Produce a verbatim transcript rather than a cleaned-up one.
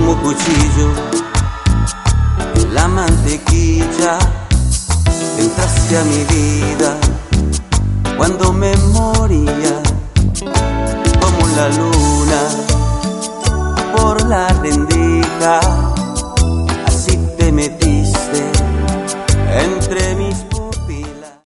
como cuchillo en la mantequilla. Entraste a mi vida cuando me moría, como la luna por la rendija, así te metí